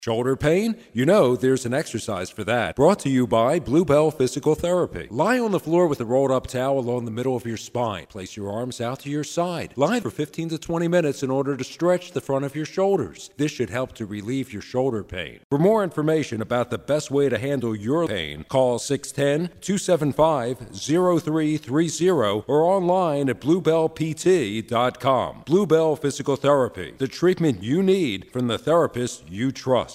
Shoulder pain? You know there's an exercise for that. Brought to you by Bluebell Physical Therapy. Lie on the floor with a rolled up towel along the middle of your spine. Place your arms out to your side. Lie for 15 to 20 minutes in order to stretch the front of your shoulders. This should help to relieve your shoulder pain. For more information about the best way to handle your pain, call 610-275-0330 or online at bluebellpt.com. Bluebell Physical Therapy, the treatment you need from the therapist you trust.